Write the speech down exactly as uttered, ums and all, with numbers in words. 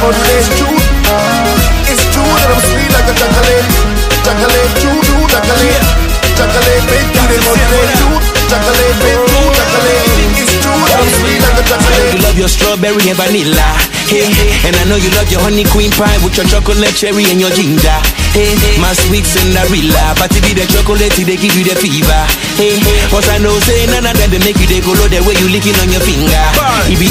But it's true, it's true that I'm sweet like a chocolate. Chocolate, true, true, chocolate. Chocolate, make you the most true. Chocolate, make true, chocolate. It's true that I'm sweet like a chocolate. You love your strawberry and vanilla, hey. And I know you love your honey queen pie with your chocolate cherry and your ginger, hey. My sweet Cinderella, but if you the chocolate, they give you the fever, hey. Cause I know say none of them they make you they go low the way you licking on your finger. It be